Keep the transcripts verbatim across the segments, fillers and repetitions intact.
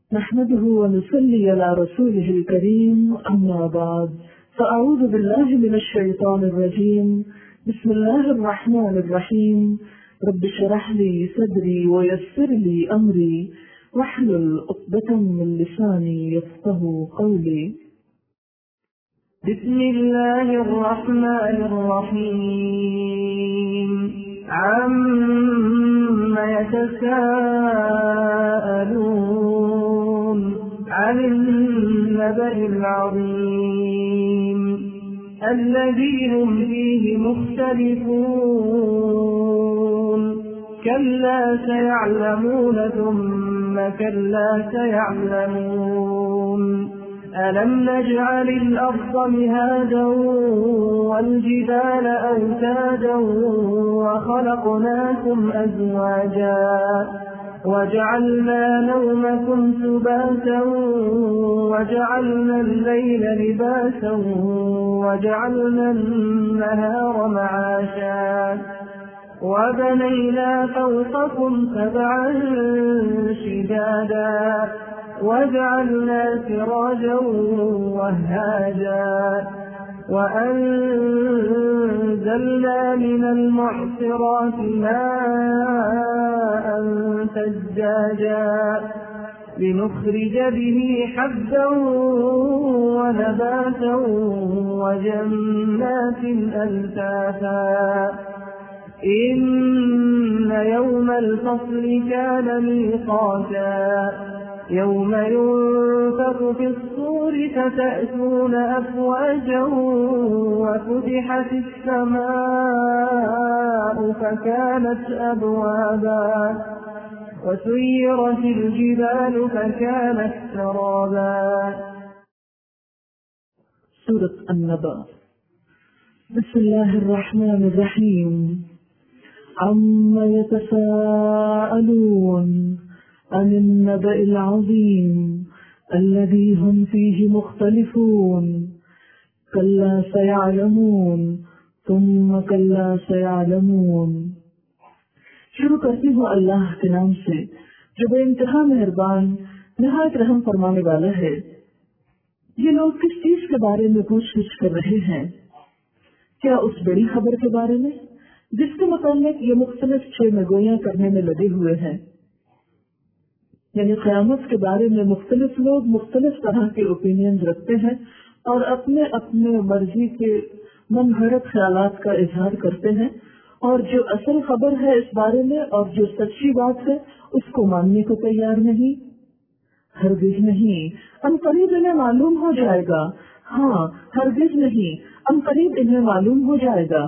نحمده ونصلي على رسوله الكريم أما بعد فأعوذ بالله من الشيطان الرجيم بسم الله الرحمن الرحيم رب اشرح لي صدري ويسر لي أمري واحلل عقدة من لساني يفقهوا قولي. بسم الله الرحمن الرحيم عما يتساءلون عن النبأ العظيم الذي هم فيه مختلفون كلا سيعلمون ثم كلا سيعلمون ألم نجعل الأرض مهادا والجبال أوتادا وخلقناكم أزواجا وجعلنا نومكم سباتا وجعلنا الليل لباسا وجعلنا النهار معاشا وبنينا فوقكم سبعا شدادا وجعلنا سراجا وهاجا وأنزلنا من المعصرات ماء ثجاجا لنخرج به حبا ونباتا وجنات ألفافا إن يوم الفصل كان ميقاتا يوم ينفخ في الصور فتأتون أفواجا وفتحت السماء فكانت أبوابا وسيرت الجبال فكانت سرابا. سورة النبأ. بسم الله الرحمن الرحيم عما يتساءلون عن النبأ العظيم الذي هم فيه مختلفون كلا سيعلمون ثم كلا سيعلمون. شروع کرتی ہوں اللہ کے نام سے جو بے انتہا مہربان نہایت رحم فرمانے والا ہے. یہ لوگ کس چیز کے بارے میں پوچھ گچھ کر رہے ہیں؟ کیا اس بڑی خبر کے بارے میں جس کے متعلق یہ مختلف چھ گویاں کرنے میں لگے ہوئے ہیں؟ یعنی قیامت کے بارے میں مختلف لوگ مختلف طرح کے اوپینین رکھتے ہیں اور اپنے اپنے مرضی کے من گھڑت خیالات کا اظہار کرتے ہیں، اور جو اصل خبر ہے اس بارے میں اور جو سچی بات ہے اس کو ماننے کو تیار نہیں. ہرگز نہیں، ان قریب انہیں معلوم ہو جائے گا. ہاں ہرگز نہیں، ان قریب انہیں معلوم ہو جائے گا.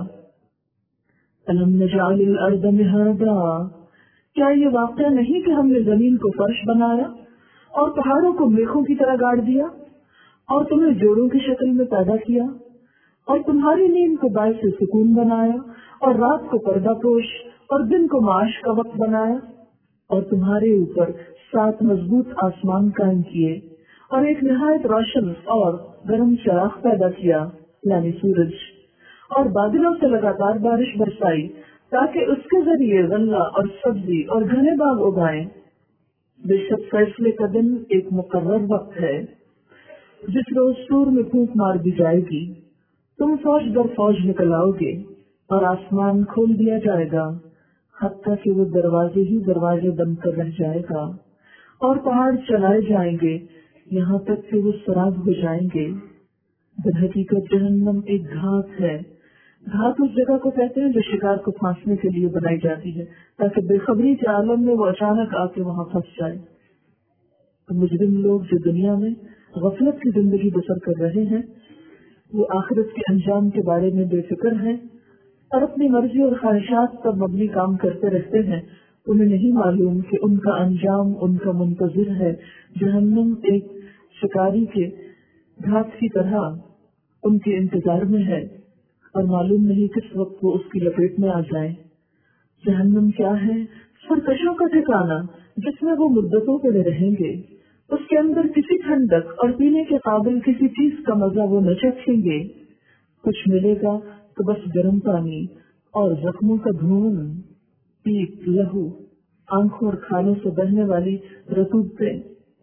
الم نجعل الارض مہادا، کیا یہ واقعہ نہیں کہ ہم نے زمین کو فرش بنایا اور پہاڑوں کو میخوں کی طرح گاڑ دیا اور تمہیں جوڑوں کی شکل میں پیدا کیا اور تمہاری نیند کو باعث سکون بنایا اور رات کو پردہ پوش اور دن کو معاش کا وقت بنایا اور تمہارے اوپر سات مضبوط آسمان قائم کیے اور ایک نہایت روشن اور گرم چراغ پیدا کیا یعنی سورج، اور بادلوں سے لگاتار بارش برسائی تاکہ اس کے ذریعے غلہ اور سبزی اور گھنے باغ اگائیں. بے شک فیصلے کا دن ایک مقرر وقت ہے جس روز سور میں پھونک مار دی جائے گی. تم فوج در فوج نکل آؤ گے اور آسمان کھول دیا جائے گا حتیٰ کہ وہ دروازے ہی دروازے بند کر رہ جائے گا اور پہاڑ چلائے جائیں گے یہاں تک کہ وہ سراب ہو جائیں گے. در حقیقت جہنم ایک گھات ہے. گھات اس جگہ کو کہتے ہیں جو شکار کو پھانسنے کے لیے بنائی جاتی ہے تاکہ بے خبری کے عالم میں وہ اچانک آ کے وہاں پھنس جائے. تو مجرم لوگ جو دنیا میں غفلت کی زندگی بسر کر رہے ہیں وہ آخرت کے انجام کے بارے میں بے فکر ہیں اور اپنی مرضی اور خواہشات پر مبنی کام کرتے رہتے ہیں. انہیں نہیں معلوم کہ ان کا انجام ان کا منتظر ہے. جہنم ایک شکاری کے گھات کی طرح ان کے انتظار میں ہے اور معلوم نہیں کس وقت وہ اس کی لپیٹ میں آ جائے. جہنم کیا ہے؟ سرکشوں کا ٹھکانہ جس میں وہ مدتوں کے لیے رہیں گے. اس کے اندر کسی ٹھنڈک اور پینے کے قابل کسی چیز کا مزہ وہ نہ چکھیں گے. کچھ ملے گا تو بس گرم پانی اور زخموں کا دھون، پیپ، لہو، آنکھوں اور کھالوں سے بہنے والی رطوبتیں.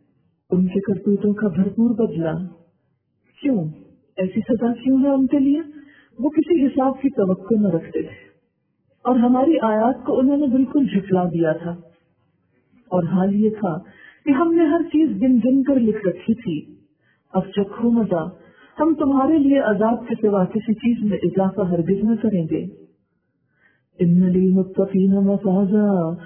ان کے کرتوتوں کا بھرپور بدلہ. کیوں ایسی سزا کیوں ہے ان کے لیے؟ وہ کسی حساب کی توقع نہ رکھتے تھے اور ہماری آیات کو انہوں نے بالکل جھٹلا دیا تھا. اور حال یہ تھا کہ ہم نے ہر چیز گن گن کر لکھ رکھی تھی. اب چکھو مزہ، ہم تمہارے لیے عذاب کے سوا کسی چیز میں اضافہ ہرگز نہ کریں گے. ان للمتقین مفازا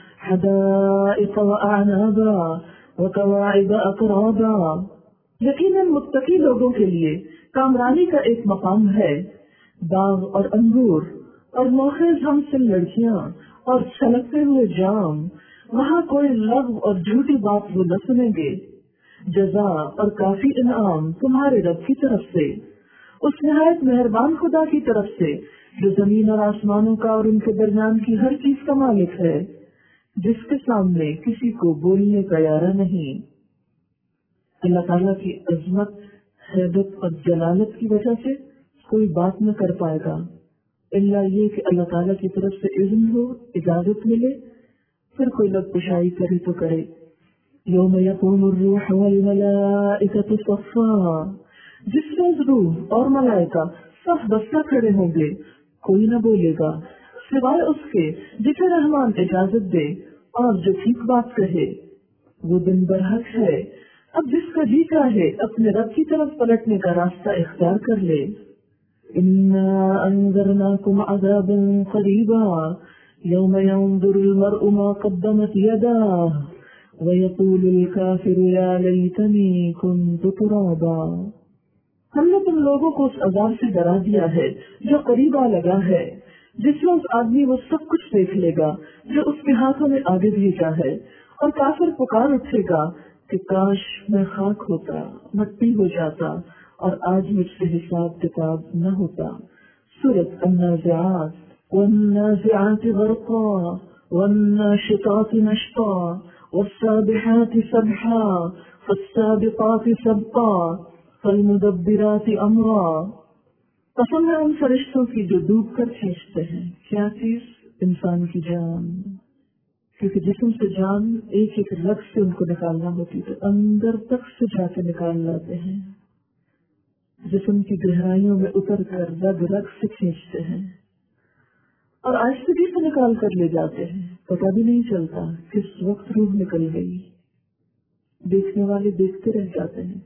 حدائق واعنابا وکواعب اترابا. یقیناً متقی لوگوں کے لیے کامرانی کا ایک مقام ہے، باغ اور انگور اور موخز ہم سے لڑکیاں اور چھلکتے ہوئے جام. وہاں کوئی لغو اور جھوٹی بات وہ نہ سنیں گے. جزا اور کافی انعام تمہارے رب کی طرف سے، اس نہایت مہربان خدا کی طرف سے جو زمین اور آسمانوں کا اور ان کے درمیان کی ہر چیز کا مالک ہے، جس کے سامنے کسی کو بولنے کا یارہ نہیں. اللہ تعالیٰ کی عظمت، حیبت اور جلالت کی وجہ سے کوئی بات نہ کر پائے گا الا یہ کہ اللہ تعالیٰ کی طرف سے اذن ہو، اجازت ملے، پھر کوئی لب کشائی کرے تو کرے. یوم یقوم الروح والملائکۃ صفا. جس روز روح اور ملائکہ سب بستہ کھڑے ہوں گے، کوئی نہ بولے گا سوائے اس کے جسے رحمان اجازت دے اور جو ٹھیک بات کہے. وہ دن برحق ہے، اب جس کا جی چاہے اپنے رب کی طرف پلٹنے کا راستہ اختیار کر لے. انا انذرناکم عذابا قریبا یوم ينظر المرء ما قدمت يداه ويقول الكافر يا ليتني كنت ترابا. ہم نے تم لوگوں کو اس عذاب سے ڈرا دیا ہے جو قریب آ لگا ہے، جس میں اس آدمی وہ سب کچھ دیکھ لے گا جو اس کے ہاتھوں میں آگے بھیجا ہے، اور کافر پکار اٹھے گا کہ کاش میں خاک ہوتا، مٹی ہو جاتا اور آج مجھ سے حساب کتاب نہ ہوتا. سورۃ النازعات والنازعات غرقا والناشطات نشطا والسابحات سبحا فالسابقات سبقا فالمدبرات امرا. قسم ہے ان فرشتوں کی جو ڈوب کر کھینچتے ہیں. کیا چیز؟ انسان کی جان. کیونکہ جسم سے جان ایک ایک رگ سے ان کو نکالنا ہوتی تو اندر تک سے جا کے نکال لاتے ہیں. جسم کی گہرائیوں میں اتر کر رگ رگ سے کھینچتے ہیں اور آہستگی سے نکال کر لے جاتے ہیں. پتہ بھی نہیں چلتا کس وقت روح نکل گئی. دیکھنے والے دیکھتے رہ جاتے ہیں،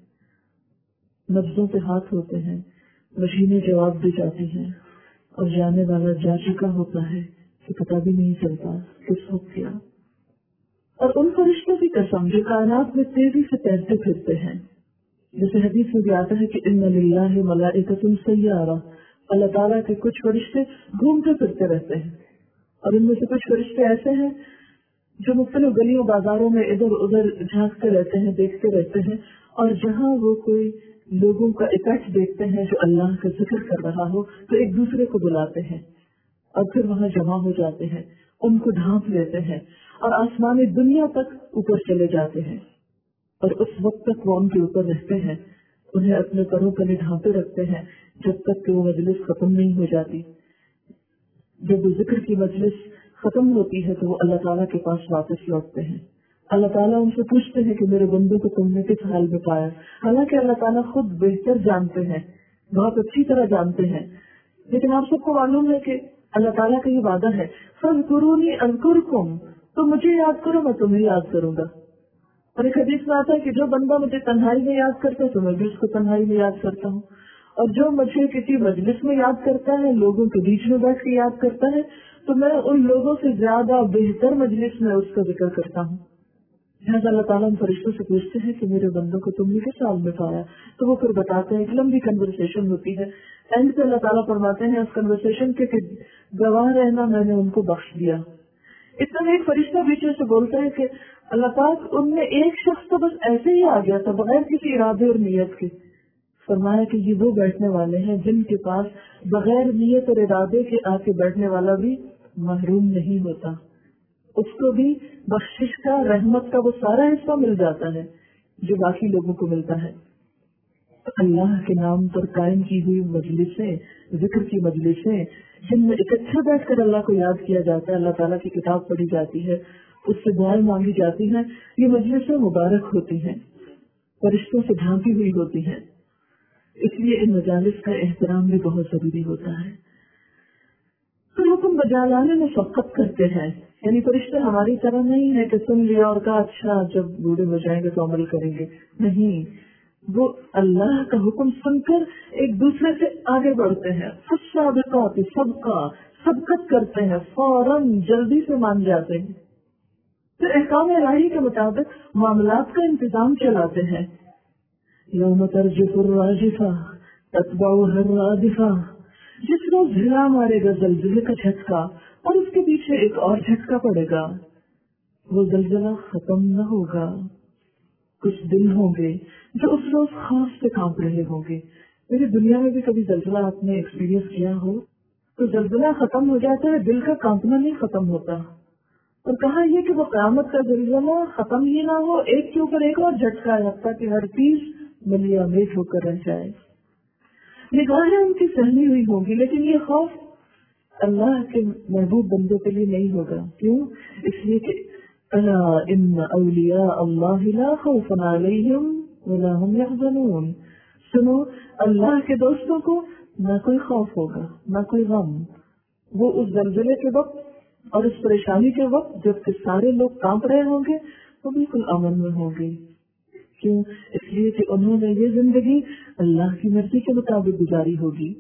نبضوں پہ ہاتھ ہوتے ہیں، مشینیں جواب دے جاتی ہیں اور جانے والا جا چکا ہوتا ہے کہ پتہ بھی نہیں چلتا کس وقت کیا. اور ان فرشتوں کی قسم جو کائنات میں تیزی سے تیرتے پھرتے ہیں، جیسے حدیث میں بھی آتا ہے کہ ان للہ ملائکۃ سیارہ، اللہ تعالیٰ کے کچھ فرشتے گھومتے پھرتے رہتے ہیں، اور ان میں سے کچھ فرشتے ایسے ہیں جو مختلف گلیوں بازاروں میں ادھر ادھر جھانکتے رہتے ہیں، دیکھتے رہتے ہیں، اور جہاں وہ کوئی لوگوں کا اکٹھ دیکھتے ہیں جو اللہ کا ذکر کر رہا ہو تو ایک دوسرے کو بلاتے ہیں اور پھر وہاں جمع ہو جاتے ہیں، ان کو ڈھانپ لیتے ہیں اور آسمانی دنیا تک اوپر چلے جاتے ہیں. اور اس وقت تک وہ ان کے اوپر رہتے ہیں، انہیں اپنے پروں پر ڈھانپے رکھتے ہیں جب تک کہ وہ مجلس ختم نہیں ہو جاتی. جب وہ ذکر کی مجلس ختم ہوتی ہے تو وہ اللہ تعالیٰ کے پاس واپس لوٹتے ہیں. اللہ تعالیٰ ان سے پوچھتے ہیں کہ میرے بندوں کو تم نے کس حال میں پایا. حالانکہ اللہ تعالیٰ خود بہتر جانتے ہیں، بہت اچھی طرح جانتے ہیں، لیکن آپ سب کو معلوم ہے کہ اللہ تعالیٰ کا یہ وعدہ ہے فاذکرونی اذکرکم، تو مجھے یاد کرو میں تمہیں یاد کروں گا. اور ایک حدیث میں آتا ہے کہ جو بندہ مجھے تنہائی میں یاد کرتا ہے تو میں بھی اس کو تنہائی میں یاد کرتا ہوں، اور جو مجھے کسی مجلس میں یاد کرتا ہے، لوگوں کے بیچ میں بیٹھ کے یاد کرتا ہے، تو میں ان لوگوں سے زیادہ بہتر مجلس میں اس کا ذکر کرتا ہوں. لہٰذا اللہ تعالیٰ ان فرشتوں سے پوچھتے ہیں کہ میرے بندوں کو تم نے کس حال میں پایا، تو وہ پھر بتاتے ہیں. ایک لمبی کنورسیشن ہوتی ہے، اینڈ پہ اللہ تعالیٰ فرماتے ہیں اس کنورسیشن کے کہ گواہ رہنا میں نے ان کو بخش دیا. اتنا میں ایک فرشتہ بیچ سے بولتا ہے کہ اللہ پاک ان میں ایک شخص تو بس ایسے ہی آ گیا تھا بغیر کسی ارادے اور نیت کے. فرمایا کہ یہ وہ بیٹھنے والے ہیں جن کے پاس بغیر نیت اور ارادے کے آ کے بیٹھنے والا بھی محروم نہیں ہوتا، اس کو بھی بخشش کا، رحمت کا وہ سارا حصہ مل جاتا ہے جو باقی لوگوں کو ملتا ہے. اللہ کے نام پر قائم کی ہوئی مجلسیں، ذکر کی مجلسیں جن میں اکٹھے بیٹھ کر اللہ کو یاد کیا جاتا ہے، اللہ تعالیٰ کی کتاب پڑھی جاتی ہے، اس سے دعائیں مانگی جاتی ہیں، یہ مجلسیں مبارک ہوتی ہیں. فرشتوں سے ڈھانپی ہوئی ہوتی ہیں، اس لیے ان مجالس کا احترام بھی بہت ضروری ہوتا ہے۔ تو حکم بجا لانے میں شفقت کرتے ہیں، یعنی فرشتے ہماری طرح نہیں ہے کہ سن لیا اور کہا اچھا جب بوڑھے ہو جائیں گے تو عمل کریں گے، نہیں، وہ اللہ کا حکم سن کر ایک دوسرے سے آگے بڑھتے ہیں، فالسابقات سبقہ، سبقت کرتے ہیں، فوراً جلدی سے مان جاتے ہیں، پھر احکام الہی کے مطابق معاملات کا انتظام چلاتے ہیں۔ یوم ترجف الراجفہ تتبعها الرادفہ، جس روز ہلا مارے گا زلزلے کا جھٹکا اور اس کے پیچھے ایک اور جھٹکا پڑے گا، وہ زلزلہ ختم نہ ہوگا۔ کچھ دل ہوں گے جو اس روز خوف سے کانپ رہے ہوں گے۔ میری دنیا میں بھی کبھی زلزلہ آپ نے ایکسپیرینس کیا ہو تو زلزلہ ختم ہو جاتا ہے، دل کا کانپنا نہیں ختم ہوتا۔ اور کہا یہ کہ وہ قیامت کا زلزلہ ختم ہی نہ ہو، ایک کے اوپر ایک اور جھٹکا ہے تاکہ ہر چیز ملیا میٹ ہو کر رہ جائے۔ نگاہیں ان کی سہمی ہوئی ہوں گی، لیکن یہ خوف اللہ کے محبوب بندوں کے لیے نہیں ہوگا۔ کیوں؟ اس لیے کہ الا ان اولیاء اللہ لا خوف علیہم ولا هم یحزنون، سنو اللہ کے دوستوں کو نہ کوئی خوف ہوگا نہ کوئی غم، وہ اس زلزلے کے وقت اور اس پریشانی کے وقت جب کہ سارے لوگ کانپ رہے ہوں گے وہ بالکل امن میں ہوں گے۔ کیوں؟ اس لیے کہ انہوں نے یہ زندگی اللہ کی مرضی کے مطابق گزاری ہوگی۔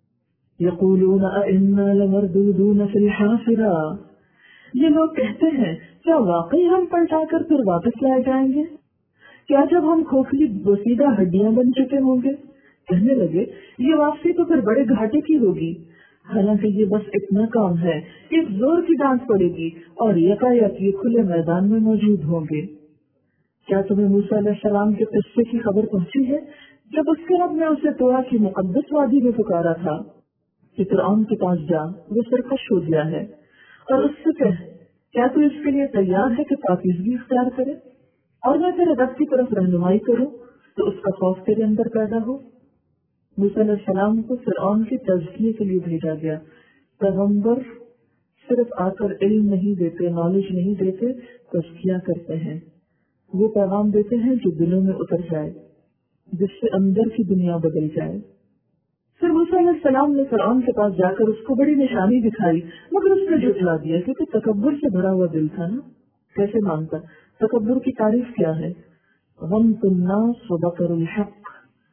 یقولون انا لمردودون فی الحافرہ، یہ لوگ کہتے ہیں کیا واقعی ہم پلٹا کر پھر واپس لائے جائیں گے؟ کیا جب ہم کھوکھلی بوسیدہ ہڈیاں بن چکے ہوں گے؟ کہنے لگے یہ واپسی تو پھر بڑے گھاٹے کی ہوگی، حالانکہ یہ بس اتنا کام ہے کہ ایک زور کی ڈانٹ پڑے گی اور یکایک یہ کھلے میدان میں موجود ہوں گے۔ کیا تمہیں موسیٰ علیہ السلام کے قصے کی خبر پہنچی ہے جب اس کے رب نے اسے طویٰ کی مقدس وادی میں پکارا تھا کہ فرعون کے پاس جا، وہ سرکش ہو گیا ہے، اور اس سے کہہ کیا تو اس کے لیے تیار ہے کہ پاکیزگی اختیار کرے اور میں تیرے رب کی طرف رہنمائی کروں تو اس کا خوف تیرے اندر پیدا ہو۔ موسیٰ علیہ السلام کو فرعون کی تزکیے کے لیے بھیجا گیا۔ پیغمبر صرف آ کر علم نہیں دیتے، نالج نہیں دیتے، تزکیہ کرتے ہیں، وہ پیغام دیتے ہیں جو دلوں میں اتر جائے، جس سے اندر کی دنیا بدل جائے۔ پھر موسیٰ علیہ السلام نے فرعون کے پاس جا کر اس کو بڑی نشانی دکھائی، مگر اس نے جھٹلا دیا کیونکہ تکبر سے بھرا ہوا دل تھا نا، کیسے مانتا؟ تکبر کی تعریف کیا ہے؟ غمط الناس وبطر الحق،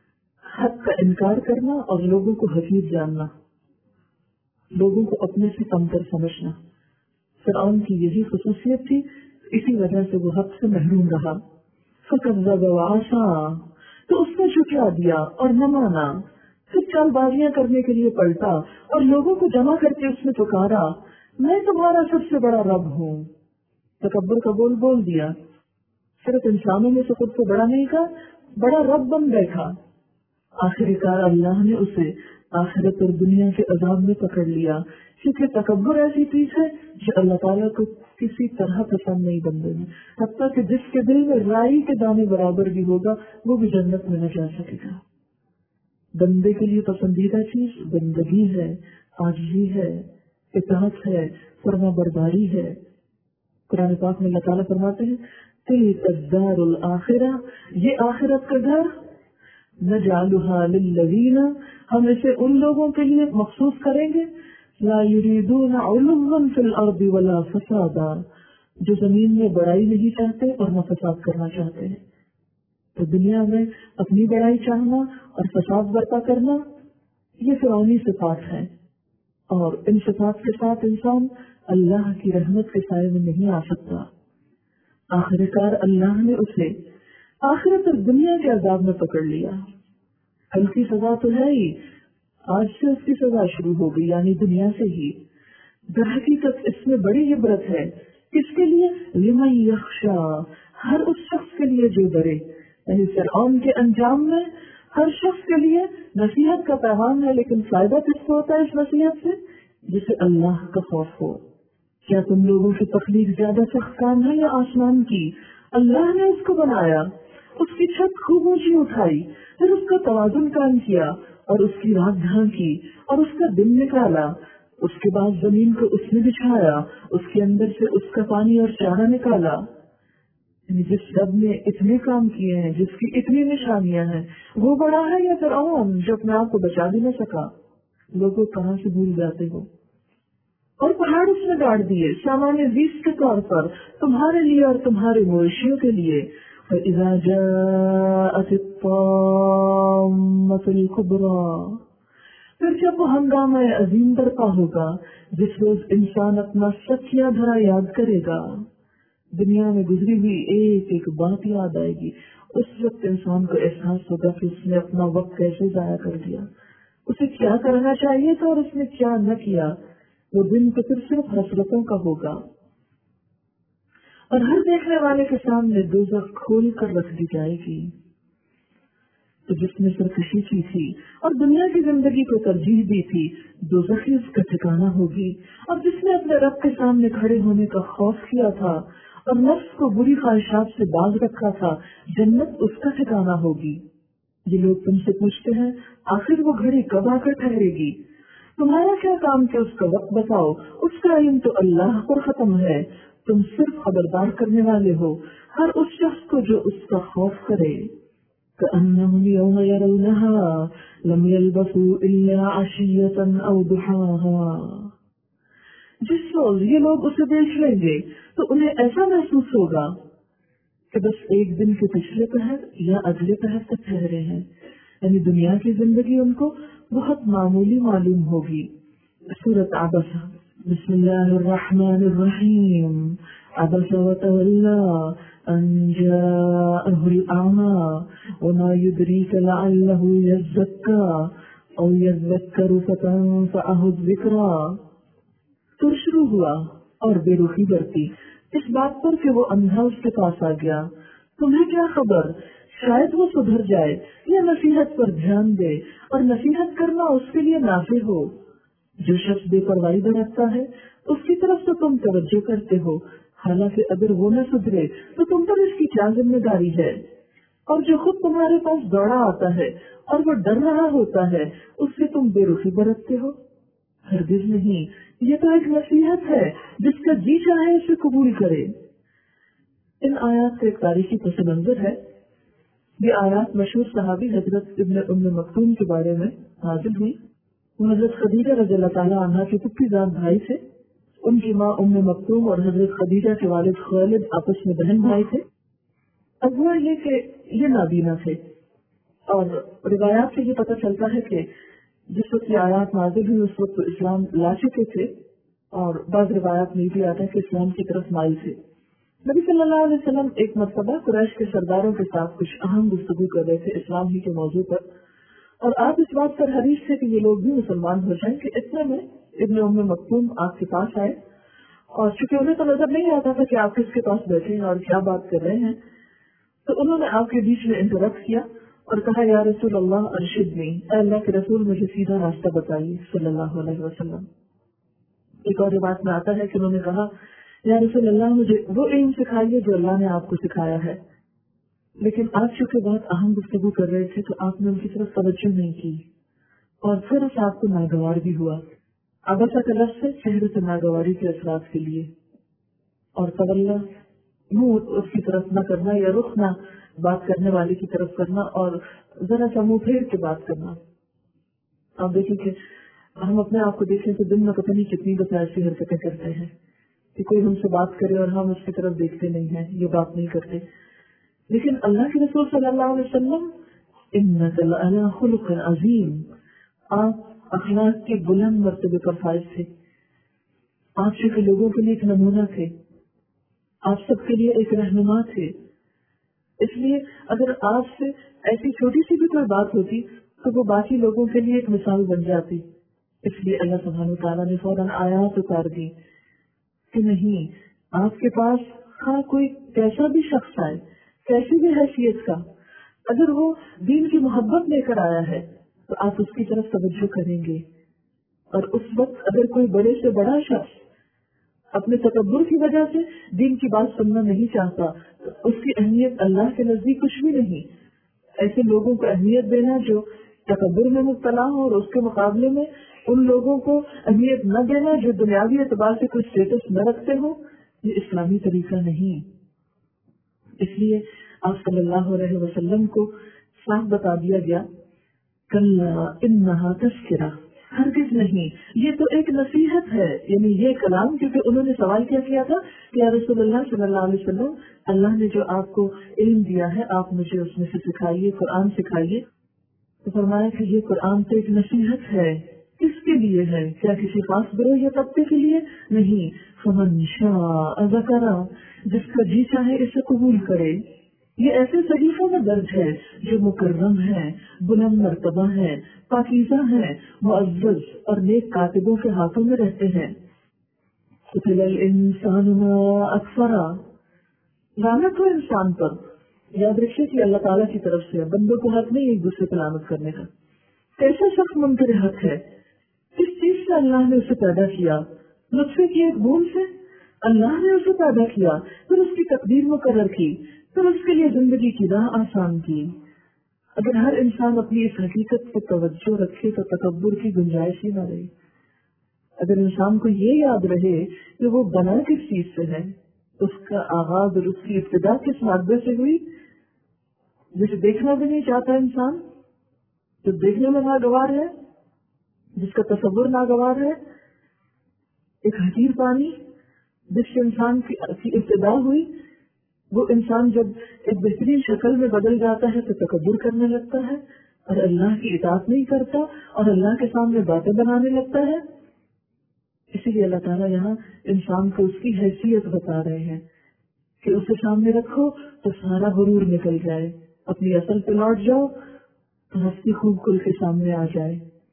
حق کا انکار کرنا اور لوگوں کو حقیر جاننا، لوگوں کو اپنے سے کمتر سمجھنا۔ فرعون کی یہی خصوصیت تھی، اسی وجہ سے وہ حق سے محروم رہا۔ فکذب وعصى، تو اس نے جھٹلا دیا اور نہ مانا، پھر چال بازیاں کرنے کے لیے پلٹا اور لوگوں کو جمع کر کے اس نے پکارا میں تمہارا سب سے بڑا رب ہوں۔ تکبر کا بول بول دیا، صرف انسانوں میں سے خود کو بڑا نہیں کہا، بڑا رب بن بیٹھا۔ آخر کار اللہ نے اسے آخرت اور دنیا کے عذاب میں پکڑ لیا، کیونکہ تکبر ایسی چیز ہے جو اللہ تعالیٰ کو کسی طرح پسند نہیں بندے میں، حتیٰ کہ جس کے دل میں رائی کے دانے برابر بھی ہوگا وہ بھی جنت میں نہ جا سکے گا۔ بندے کے لیے پسندیدہ چیز بندگی ہے، عاجزی ہے، اطاعت ہے، فرما برداری ہے۔ قرآن پاک میں اللہ تعالیٰ فرماتے ہیں تلک الدار الآخرہ، یہ آخرت کا گھر، نجعلها للذین، ہم اسے ان لوگوں کے لیے مخصوص کریں گے لا یریدون علوا فی الارض ولا فسادا، جو زمین میں بڑائی نہیں چاہتے اور نہ فساد کرنا چاہتے ہیں۔ تو دنیا میں اپنی بڑائی چاہنا اور فساد برپا کرنا یہ فرعونی صفات ہے، اور ان صفات کے ساتھ انسان اللہ کی رحمت کے سائے میں نہیں آ سکتا۔ آخر کار اللہ نے اسے آخرت اور دنیا کے عذاب میں پکڑ لیا۔ کل کی سزا تو ہے ہی، آج سے اس کی سزا شروع ہو گئی، یعنی دنیا سے ہی۔ در حقیقت اس میں بڑی عبرت ہے، کس کے لیے؟ لمن یخشا، ہر اس شخص کے لیے جو ڈرے، یعنی فرعون کے انجام میں ہر شخص کے لیے نصیحت کا پیغام ہے، لیکن فائدہ کس کو ہوتا ہے اس نصیحت سے؟ جسے اللہ کا خوف ہو۔ کیا تم لوگوں کی تخلیق زیادہ سخت کام ہے یا آسمان کی؟ اللہ نے اس کو بنایا، اس کی چھت خوب اونچی اٹھائی، پھر اس کا توازن قائم کیا اور اس کی رات ڈھانکی اور اس کا دن نکالا، اس کے بعد زمین کو اس نے بچھایا، اس کے اندر سے اس کا پانی اور چارہ نکالا۔ یعنی جس رب نے اتنے کام کیے ہیں، جس کی اتنی نشانیاں ہیں، وہ بڑا ہے یا فرعون جو اپنے آپ کو بچا بھی نہ سکا؟ لوگوں کہاں سے بھول جاتے ہو؟ اور پہاڑ اس نے گاڑ دیے سامان زیست کے طور پر تمہارے لیے اور تمہارے مویشیوں کے لیے. فَإِذَا جَاءَتِ الطَّامَّةُ الْكُبْرَى، پھر جب وہ ہنگامہ عظیم برپا ہوگا جس روز انسان اپنا سچیا دھرا یاد کرے گا. دنیا میں گزری ہوئی ایک ایک بات یاد آئے گی. اس وقت انسان کو احساس ہوگا کہ اس نے اپنا وقت کیسے ضائع کر دیا، اسے کیا کرنا چاہیے تھا اور اس نے کیا نہ کیا. وہ دن تو پھر صرف حسرتوں کا ہوگا. اور ہر دیکھنے والے کے سامنے دوزخ کھول کر رکھ دی جائے گی. تو جس نے سرکشی کی تھی اور دنیا کی زندگی کو ترجیح دی تھی، دوزخ ہی اس کا ٹھکانہ ہوگی. اور جس نے اپنے رب کے سامنے کھڑے ہونے کا خوف کیا تھا اور نفس کو بری خواہشات سے باز رکھا تھا، جنت اس کا ٹھکانہ ہوگی. یہ لوگ تم سے پوچھتے ہیں آخر وہ گھڑی کب آ کر ٹھہرے گی؟ تمہارا کیا کام کہ اس کا وقت بتاؤ؟ اس کا علم تو اللہ پر ختم ہے، تم صرف خبردار کرنے والے ہو ہر اس شخص کو جو اس کا خوف کرے. كأنهم يوم يرونها لم يلبثوا إلا عشية أو ضحاها. جس روز یہ لوگ اسے دیکھ لیں گے تو انہیں ایسا محسوس ہوگا کہ بس ایک دن کے پچھلے پہر یا اگلے پہر تک ٹھہرے ہیں. یعنی دنیا کی زندگی ان کو بہت معمولی معلوم ہوگی. سورۃ عبسہ. بسم اللہ الرحمن الرحیم. عبس وتولى أن جاءه الأعمى وما يدريك لعله يزكى أو يذكر فتنفعه الذكرى. تو شروع ہوا اور بے رخی برتی اس بات پر کہ وہ اندھا اس کے پاس آ گیا. تمہیں کیا خبر، شاید وہ سدھر جائے یا نصیحت پر دھیان دے، اور نصیحت کرنا اس کے لیے نافع ہو. جو شخص بے پرواہی برتتا ہے اس کی طرف سے تم توجہ کرتے ہو، حالانکہ اگر وہ نہ سدھرے تو تم پر اس کی کیا ذمہ داری ہے. اور جو خود تمہارے پاس دوڑا آتا ہے اور وہ ڈر رہا ہوتا ہے، اس سے تم بے رخی برتتے ہو. ہرگز نہیں، یہ تو ایک نصیحت ہے، جس کا جی چاہے اسے قبول کرے. ان آیات سے ایک تاریخی پس منظر ہے. یہ آیات مشہور صحابی حضرت ابن ام مکتوم کے بارے میں نازل ہوئی. وہ حضرت خدیجہ رضی اللہ تعالیٰ عنہ کے پپی ذات بھائی تھے. ان کی ماں ام مکتوم اور حضرت خدیجہ کے والد خالد آپس میں بہن بھائی تھے. اب ہوا یہ کہ یہ نابینا تھے، اور روایات سے یہ پتہ چلتا ہے کہ جس وقت یہ آیات نازل ہوئی اس وقت اسلام لا چکے تھے، اور بعض روایات میں بھی آتا ہے کہ اسلام کی طرف مائل تھے. نبی صلی اللہ علیہ وسلم ایک مرتبہ قریش کے سرداروں کے ساتھ کچھ اہم گفتگو کر رہے تھے اسلام ہی کے موضوع پر، اور آپ اس بات پر حریص تھے کہ یہ لوگ بھی مسلمان ہو جائیں کہ اتنے میں ابن ام مکتوم آپ کے پاس آئے. اور چونکہ انہیں تو نظر نہیں آتا تھا کہ آپ کس کے پاس بیٹھے ہیں اور کیا بات کر رہے ہیں، تو انہوں نے آپ کے بیچ میں انٹرپٹ کیا اور کہا یا رسول اللہ ارشدنی، اے اللہ کے رسول مجھے سیدھا راستہ بتائیے صلی اللہ علیہ وسلم. ایک اور بات میں آتا ہے کہ انہوں نے کہا یا رسول اللہ مجھے وہ علم سکھائیے جو اللہ نے آپ کو سکھایا ہے. لیکن آپ چونکہ بہت اہم گفتگو کر رہے تھے تو آپ نے ان کی طرف توجہ نہیں کی، اور پھر اس آپ کو ناگوار بھی ہوا. ابسا کا لفظ ہے چہرے سے ناگواری کے اثرات کے لیے، اور تولا منہ اس کی طرف نہ کرنا یا رخ نہ بات کرنے والے کی طرف کرنا، اور ذرا سا منہ پھیر کے بات کرنا. آپ دیکھیں کہ ہم اپنے آپ کو دیکھیں تو دن میں پتہ نہیں کتنی دفعہ ایسی حرکتیں کرتے ہیں کہ کوئی ہم سے بات کرے اور ہم اس کی طرف دیکھتے نہیں ہیں، یہ بات نہیں کرتے. لیکن اللہ کے رسول صلی اللہ علیہ وسلم انک لعلی خلق عظیم، آپ اخلاق کے بلند مرتبے پر فائز تھے. آپ کے لوگوں کے لیے ایک نمونہ تھے، آپ سب کے لیے ایک رہنما تھے. اس لیے اگر آپ سے ایسی چھوٹی سی بھی کوئی بات ہوتی تو وہ باقی لوگوں کے لیے ایک مثال بن جاتی. اس لیے اللہ سبحانہ وتعالیٰ نے فوراً آیات اتار دی کہ نہیں، آپ کے پاس ہاں کوئی کیسا بھی شخص آئے، کیسی بھی حیثیت کا، اگر وہ دین کی محبت لے کر آیا ہے تو آپ اس کی طرف توجہ کریں گے. اور اس وقت اگر کوئی بڑے سے بڑا شخص اپنے تکبر کی وجہ سے دین کی بات سننا نہیں چاہتا تو اس کی اہمیت اللہ کے نزدیک کچھ بھی نہیں. ایسے لوگوں کو اہمیت دینا جو تکبر میں مبتلا ہو، اور اس کے مقابلے میں ان لوگوں کو اہمیت نہ دینا جو دنیاوی اعتبار سے کچھ اسٹیٹس نہ رکھتے ہو، یہ اسلامی طریقہ نہیں. اس لیے آپ صلی اللہ علیہ وسلم کو صاف بتا دیا گیا کلا انہا تذکرہ، ہرگز نہیں، یہ تو ایک نصیحت ہے، یعنی یہ کلام، کیونکہ انہوں نے سوال کیا کیا تھا کہ یا رسول اللہ صلی اللہ علیہ وسلم، اللہ نے جو آپ کو علم دیا ہے آپ مجھے اس میں سے سکھائیے، قرآن سکھائیے. تو فرمایا کہ یہ قرآن تو ایک نصیحت ہے. کس کے لیے ہے؟ کیا کسی خاص گروہ یا طبقے کے لیے؟ نہیں. فمن شاء ذکر، جس کا جی چاہے اسے قبول کرے. یہ ایسے صحیفوں میں درج ہے جو مکرم ہے، بلند مرتبہ ہے، پاکیزہ ہے، معزز اور نیک کاتبوں کے ہاتھوں میں رہتے ہیں. قتل الانسان ما اکفرا، لعنت ہو انسان پر. یاد رکھیے کہ اللہ تعالیٰ کی طرف سے بندوں کو حق نہیں ایک دوسرے کو لعنت کرنے کا. کیسا شخص منکر حق ہے؟ کس چیز سے اللہ نے اسے پیدا کیا؟ نطفے کی ایک بوند سے اللہ نے اسے پیدا کیا، پھر اس کی تقدیر مقرر کی، پھر اس کے لیے زندگی کی راہ آسان کی. اگر ہر انسان اپنی اس حقیقت پر توجہ رکھے تو تکبر کی گنجائش ہی نہ رہے. اگر انسان کو یہ یاد رہے کہ وہ بنا کس چیز سے ہے، اس کا آغاز اور اس کی ابتدا کس مادے سے ہوئی، جسے دیکھنا بھی نہیں چاہتا انسان، جو دیکھنے میں ناگوار ہے، جس کا تصور ناگوار ہے. ایک حقیر پانی جس سے انسان کی ابتدا ہوئی، وہ انسان جب ایک بہترین شکل میں بدل جاتا ہے تو تکبر کرنے لگتا ہے اور اللہ کی اطاعت نہیں کرتا اور اللہ کے سامنے باتیں بنانے لگتا ہے. اسی لیے اللہ تعالیٰ یہاں انسان کو اس کی حیثیت بتا رہے ہیں کہ اسے سامنے رکھو تو سارا غرور نکل جائے، اپنی اصل پہ لوٹ جاؤ تو ہستی خوب کل کے سامنے آ جائے.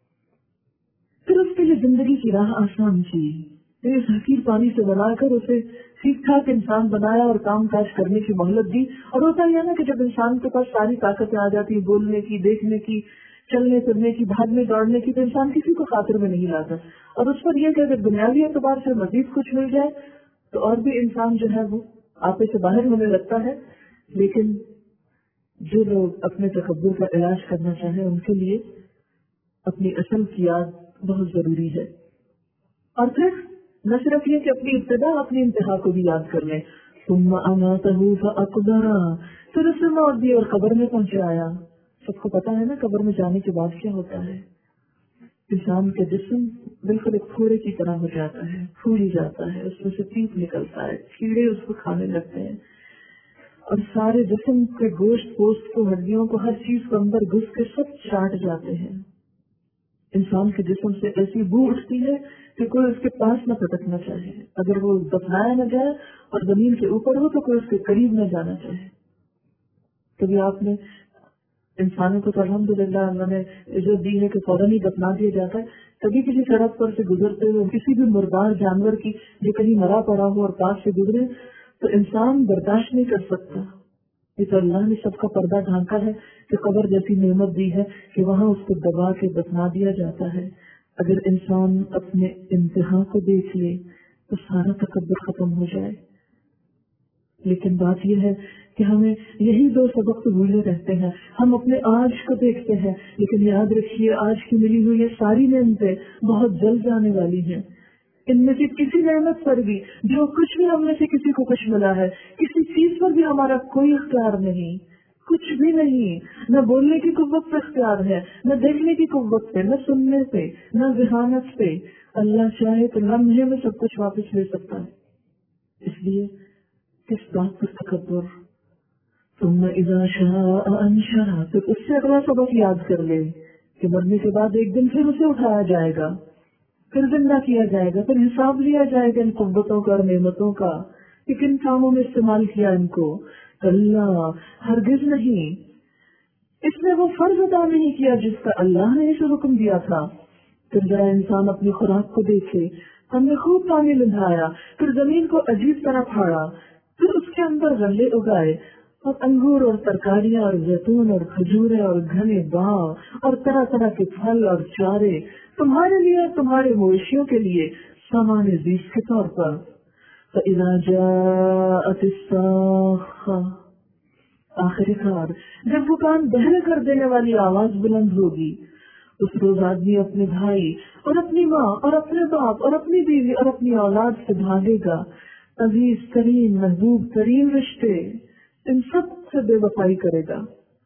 پھر اس کے لیے زندگی کی راہ آسان کی، پھر اس حقیر پانی سے بنا کر اسے ٹھیک ٹھاک انسان بنایا اور کام کاج کرنے کی مہلت دی. اور ہوتا یہ نا کہ جب انسان کے پاس ساری طاقتیں آ جاتی، بولنے کی، دیکھنے کی، چلنے پھرنے کی، بھاگنے دوڑنے کی، تو انسان کسی کو خاطر میں نہیں لاتا. اور اس پر یہ کہ اگر بنیادی اعتبار سے مزید کچھ مل جائے تو اور بھی انسان جو ہے وہ آپے سے باہر ہونے لگتا ہے. لیکن جو لوگ اپنے تکبر کا علاج کرنا چاہیں ان کے لیے اپنی اصل کی یاد بہت ضروری ہے. اور پھر نہ صرف یہ کہ اپنی ابتدا اپنی انتہا کو بھی یاد کر لیں. ثم اماتہ فاقبرہ، پھر اسے موت دی اور قبر میں پہنچایا. سب کو پتا ہے نا قبر میں جانے کے بعد کیا ہوتا ہے. انسان کا جسم بالکل ایک پھوڑے کی طرح ہو جاتا ہے، پھول ہی جاتا ہے، اس میں سے پیپ نکلتا ہے، کیڑے اس کو کھانے لگتے ہیں اور سارے جسم کے گوشت پوست کو، ہڈیوں کو، ہر چیز کو اندر گھس کے سب چاٹ جاتے ہیں. انسان کے جسم سے ایسی بو اٹھتی ہے کہ کوئی اس کے پاس نہ پٹکنا چاہے. اگر وہ دفنایا نہ جائے اور زمین کے اوپر ہو تو کوئی اس کے قریب نہ جانا چاہے. کبھی آپ نے انسانوں کو تو الحمدللہ اللہ نے عزت دی ہے کہ فوراً ہی دفنا دیا جاتا ہے. کبھی کسی سڑک پر سے گزرتے ہوئے کسی بھی مردار جانور کی جو کہیں مرا پڑا ہو اور پاس سے گزرے تو انسان برداشت نہیں کر سکتا. یہ تو اللہ نے سب کا پردہ ڈھانکا ہے کہ قبر جیسی نعمت دی ہے کہ وہاں اس کو دبا کے دفنا دیا جاتا ہے. اگر انسان اپنے انتہا کو دیکھ لے تو سارا تکبر ختم ہو جائے. لیکن بات یہ ہے کہ ہمیں یہی دو سبق تو بھولے رہتے ہیں. ہم اپنے آج کو دیکھتے ہیں لیکن یاد رکھیے آج کی ملی ہوئی یہ ساری نعمتیں بہت جلد جانے والی ہیں. ان میں سے کسی نعمت پر بھی، جو کچھ بھی ہم میں سے کسی کو کچھ ملا ہے، کسی چیز پر بھی ہمارا کوئی اختیار نہیں، کچھ بھی نہیں. نہ بولنے کی قوت پہ اختیار ہے، نہ دیکھنے کی قوت پہ، نہ سننے پہ، نہ ذہانت پہ. اللہ چاہے تو لمحے میں سب کچھ واپس لے سکتا ہے. اس لیے کس بات پر تکبر. ثم اذا شاء انشرہ، پھر اس سے اگلا سبق یاد کر لے کہ مرنے کے بعد ایک دن پھر اسے اٹھایا جائے گا، پھر زندہ کیا جائے گا، پھر حساب لیا جائے گا ان قوتوں کا اور نعمتوں کا کہ کن کاموں میں استعمال کیا ان کو. اللہ، ہرگز نہیں، اس نے وہ فرض ادا نہیں کیا جس کا اللہ نے اسے حکم دیا تھا. پھر ذرا انسان اپنی خوراک کو دیکھے. ہم نے خوب پانی لندھایا، پھر زمین کو عجیب طرح پھاڑا، پھر اس کے اندر غلے اگائے اور انگور اور ترکاریاں اور زیتون اور کھجورے اور گھنے باغ اور طرح طرح کے پھل اور چارے تمہارے لیے اور تمہارے مویشیوں کے لیے سامان زیست کے طور پر. فَإِذَا جَاءَتِ الصَّاخَّةُ، آخری کار جب وہ کان بہرے کر دینے والی آواز بلند ہوگی، اس روز آدمی اپنے بھائی اور اپنی ماں اور اپنے باپ اور اپنی بیوی اور اپنی اولاد سے بھاگے گا. عزیز ترین، محبوب ترین رشتے इन सब से बेवफाई करेगा।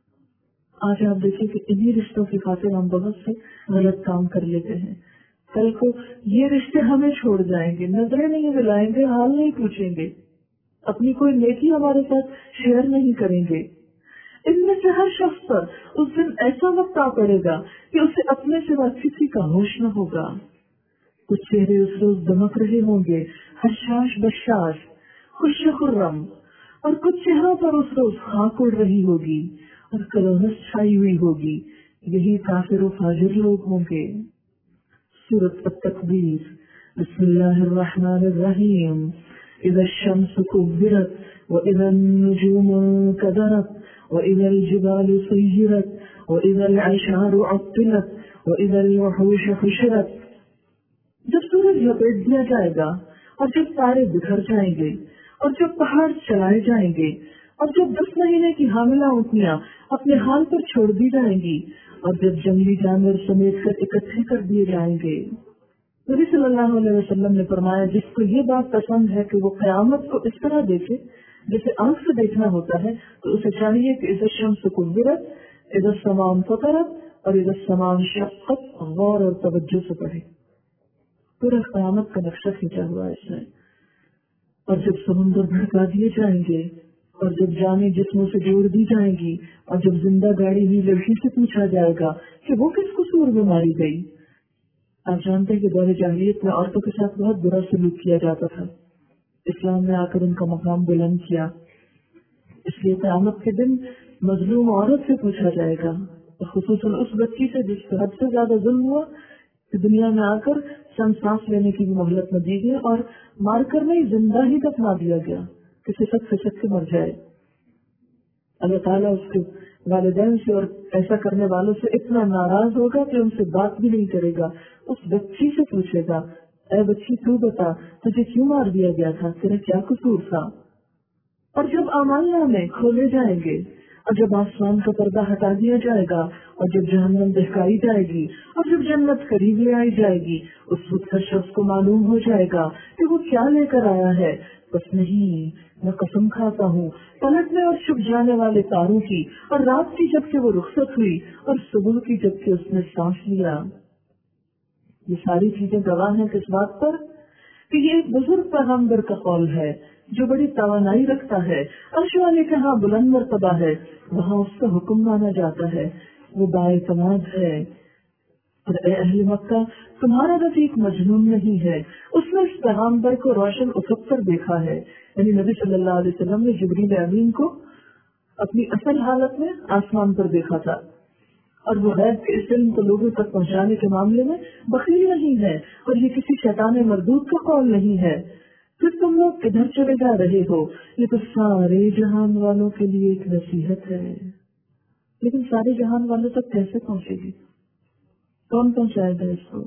आज आप देखिए कि इन्हीं रिश्तों की खातिर हम बहुत से गलत काम कर लेते हैं। कल को ये रिश्ते हमें छोड़ जाएंगे, नजरें नहीं मिलाएंगे, हाल नहीं पूछेंगे, अपनी कोई नेकी हमारे साथ शेयर नहीं करेंगे। इनमें से हर शख्स पर उस दिन ऐसा वक्त आ पड़ेगा कि उसे अपने सिवा किसी का होश न होगा। कुछ चेहरे उस रोज दमक रहे होंगे, हर्षाश बशाश, खुश खुर्रम, और कुछ चेहरों पर उस रोज खाक उड़ रही होगी और कलोहस छाई हुई होगी। यही काफिर और फाजिर लोग होंगे। सूरत अत-तकबीर, बिस्मिल्लाहिर्रहमानिर्रहीम। इज़ा अश-शम्सु कुव्विरत व इज़ा अन-नुजूमु कदरत व इज़ा अल-जिबालु सुय्यिरत व इज़ा अल-इशारु उत्तिलत व इज़ा अल-वहूशु हुशिरत। जब सूरज लपेट दिया जाएगा और जब तारे बिखर जाएंगे और जब पहाड़ चलाए जाएंगे और जब दस महीने की हामिला ऊँटनियां अपने हाल पर छोड़ दी जाएंगी और जब जंगली जानवर समेट कर इकट्ठे कर दिए जाएंगे। नबी सल्लल्लाहु अलैहि वसल्लम ने फरमाया, जिसको ये बात पसंद है कि वो क़यामत को इस तरह देखे जैसे आंख से देखना होता है, तो उसे चाहिए कि इज़ा अश-शम्सु कुव्विरत, इज़ा अस-समाउ फ़तरत और इज़ा अस-समाउ इंशक़्क़त गौर और तवज्जो से पढ़े। पूरा क़यामत का नक्शा खींचा हुआ है इसमें। और जब समुद्र भड़का दिए जाएंगे और जब जाने जिस्मों से जोड़ दी जाएंगी और जब जिंदा गाड़ी हुई लड़की से पूछा जाएगा कि वो किस कसूर में मारी गई। आप जानते हैं कि दौरे जाहिलियत में औरतों के साथ बहुत बुरा सलूक किया जाता था। इस्लाम ने आकर उनका मकाम बुलंद किया। इसलिए क़यामत के दिन मजलूम औरत से पूछा जाएगा, खुसूसन उस बच्ची से जिस पर हद से ज्यादा जुल्म हुआ कि दुनिया में आकर सन सांस लेने की भी मोहलत न दी गई और मारकर नहीं जिंदा ही दफना दिया गया कि सिसक सिसक के मर जाए। अल्लाह ताला उसके वालिदैन से और ऐसा करने वालों से इतना नाराज होगा कि उनसे बात भी नहीं करेगा। उस बच्ची से पूछेगा, ऐ बच्ची तू बता, तुझे क्यों मार दिया गया था, तेरा क्या कसूर था। और जब अमाल-नामे खोले जाएंगे और जब आसमान का पर्दा हटा दिया जाएगा और जब जहन्नम दहकाई जाएगी और जब जन्नत करीब ले आई जाएगी, उस वक्त हर शख्स को मालूम हो जाएगा कि वो क्या लेकर आया है। बस नहीं, मैं कसम खाता हूँ पलटने और छुप जाने वाले तारों की, और रात की जबकि वो रुखसत हुई और सुबह की जबकि उसने सांस लिया। ये सारी चीजें गवाह हैं किस बात पर कि ये एक बुजुर्ग पैगंबर का कौल है जो बड़ी तवानाई रखता है। अर्श वाले के यहाँ बुलंद मर्तबा है, वहाँ उसका हुक्म माना जाता है, वो बाएतमाद है। और ए अहले मक्का, तुम्हारा रफीक मजनून नहीं है, उसने इस पैगंबर को रोशन उफक पर देखा है। यानी नबी सल्लल्लाहु अलैहि वसल्लम ने जिब्रील अमीन को अपनी असल हालत में आसमान पर देखा था, और वो गैब के इस इल्म को लोगों तक पहुँचाने के मामले में बखील नहीं है, और ये किसी शैतान मरदूद का कौल नहीं है। फिर तुम लोग किधर चले जा रहे हो, ये तो सारे जहान वालों के लिए एक नसीहत है। लेकिन सारे जहान वालों तक कैसे पहुँचेगी, कौन पहुँचाएगा इसको?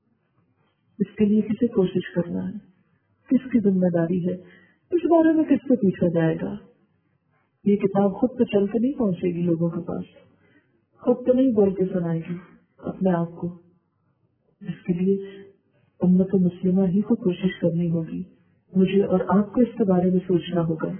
इसके लिए किसे कोशिश करना है, किसकी जिम्मेदारी है, इस बारे में किससे पूछा जाएगा? ये किताब खुद तो चल के नहीं पहुँचेगी लोगों के पास, खुद तो नहीं बोल के सुनाएगी अपने आप को। इसके लिए उम्मत मुस्लिमा ही को कोशिश करनी होगी। मुझे और आपको इसके बारे में सोचना होगा।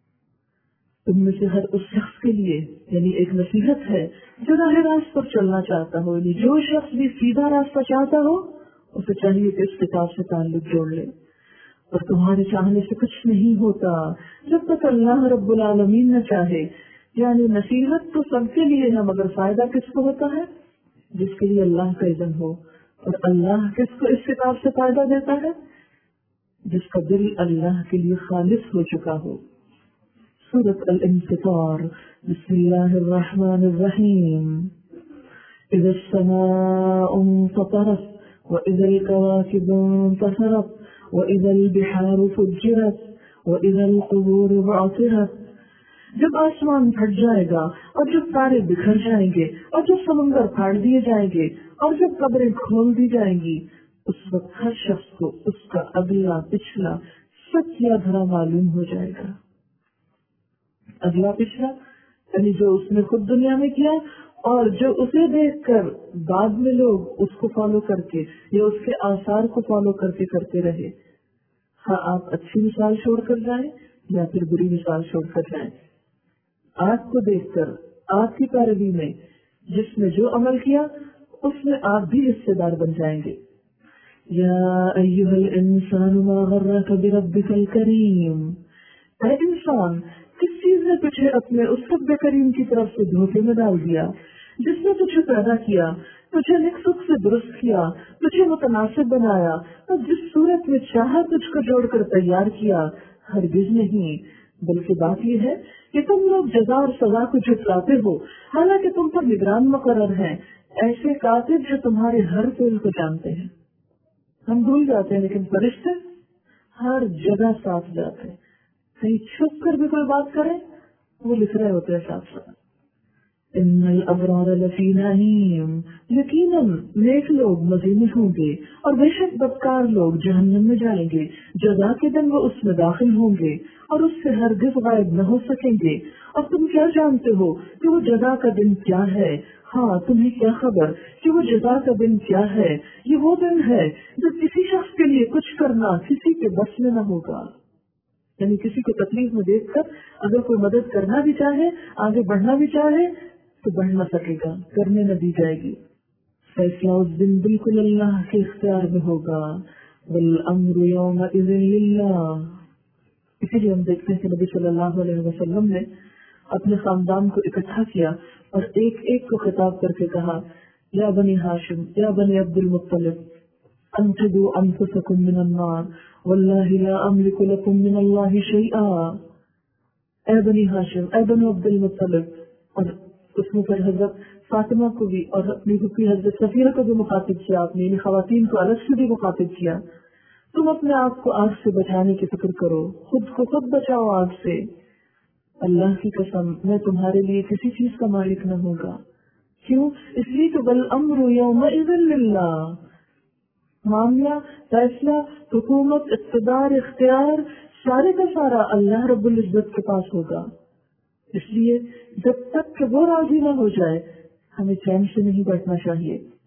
उनमें से हर उस शख्स के लिए यानी एक नसीहत है जो राह रास्त पर चलना चाहता हो। यानी जो शख्स भी सीधा रास्ता चाहता हो उसे चाहिए कि इस किताब से ताल्लुक जोड़ ले। और तुम्हारे चाहने से कुछ नहीं होता जब तक अल्लाह रब्बुल आलमीन न चाहे। यानी नसीहत तो सबके लिए है, मगर फायदा किसको होता है? जिसके लिए अल्लाह का इज़्न हो। और अल्लाह किसको इस किताब से फायदा देता है? जिसका दिल अल्लाह के लिए खालिस हो चुका हो। सूरत अल-इंफितार, बिस्मिल्लाहिर्रहमानिर्रहीम। इज़ा अस्समाउ इंफतरत व इज़ल कवाकिबु इंतसरत व इज़ल बिहारु फुज्जिरत व इज़ल क़ुबूरु बुअथिरत। जब आसमान फट जाएगा और जब तारे बिखर जाएंगे और जब समुंदर फाड़ दिए जाएंगे और जब कब्रें खोल दी जाएंगी, उस वक्त हर शख्स को उसका अगला पिछला सच या धरा मालूम हो जाएगा। अगला पिछला यानी जो उसने खुद दुनिया में किया और जो उसे देखकर बाद में लोग उसको फॉलो करके या उसके आसार को फॉलो करके करते रहे। हाँ, आप अच्छी मिसाल छोड़कर जाएं या फिर बुरी मिसाल छोड़कर जाएं, آپ کو دیکھ کر، آپ کی پیروی میں جس نے جو عمل کیا اس میں آپ بھی حصے دار بن جائیں گے۔ یا ایھا الانسان ما غرک بربک الکریم، اے انسان کس چیز نے تجھے اپنے اس رب کریم کی طرف سے دھوکے میں ڈال دیا، جس نے تجھے پیدا کیا، تجھے نک سکھ سے درست کیا، تجھے متناسب بنایا اور جس صورت میں چاہا تجھ کو جوڑ کر تیار کیا۔ ہرگز نہیں، بلکہ بات یہ ہے کہ تم لوگ جزا اور سزا کو جھٹلاتے ہو، حالانکہ تم پر نگران مقرر ہیں، ایسے کاتب جو تمہارے ہر فعل کو جانتے ہیں۔ ہم بھول جاتے ہیں لیکن فرشتے ہر جگہ ساتھ جاتے ہیں، کہیں چھپ کر بھی کوئی بات کرے وہ لکھ رہے ہوتے ہیں ساتھ ساتھ۔ ان الابرار لفی نعیم، یقیناً نیک لوگ مزے میں ہوں گے اور بے شک بدکار لوگ جہنم میں جائیں گے، جزا کے دن وہ اس میں داخل ہوں گے اور اس سے ہرگز غائب نہ ہو سکیں گے۔ اور تم کیا جانتے ہو کہ وہ جزا کا دن کیا ہے؟ ہاں تمہیں کیا خبر کہ وہ جزا کا دن کیا ہے؟ یہ وہ دن ہے جب کسی شخص کے لیے کچھ کرنا کسی کے بس میں نہ ہوگا، یعنی کسی کو تکلیف میں دیکھ کر اگر کوئی مدد کرنا بھی چاہے، آگے بڑھنا بھی چاہے تو بڑھ نہ سکے گا، کرنے نہ دی جائے گی۔ فیصلہ اس دن بالکل اللہ کے اختیار میں ہوگا، والامر یومئذ للہ۔ اسی لیے ہم دیکھتے ہیں کہ نبی صلی اللہ علیہ وسلم نے اپنے خاندان کو اکٹھا کیا اور ایک ایک کو خطاب کر کے کہا، یا بنی ہاشم، یا بنی عبد المطلب، انقذوا انفسکم من النار واللہ لا املک لکم من اللہ شیئا۔ اے بنی ہاشم، اے بنی عبد المطلب، اور اس میں پھر حضرت فاطمہ کو بھی اور اپنی پھپھی حضرت صفیہ کو بھی مخاطب کیا، آپ نے یعنی خواتین کو الگ سے بھی مخاطب کیا، تم اپنے آپ کو آگ سے بچانے کی فکر کرو، خود کو خود بچاؤ آگ سے۔ اللہ کی قسم میں تمہارے لیے کسی چیز کا مالک نہ ہوگا۔ کیوں؟ اس لیے کہ والامر یومئذ للہ، معاملہ، فیصلہ، حکومت، اقتدار، اختیار سارے کا سارا اللہ رب العزت کے پاس ہوگا۔ اس لیے جب تک کہ وہ راضی نہ ہو جائے ہمیں چین سے نہیں بیٹھنا چاہیے۔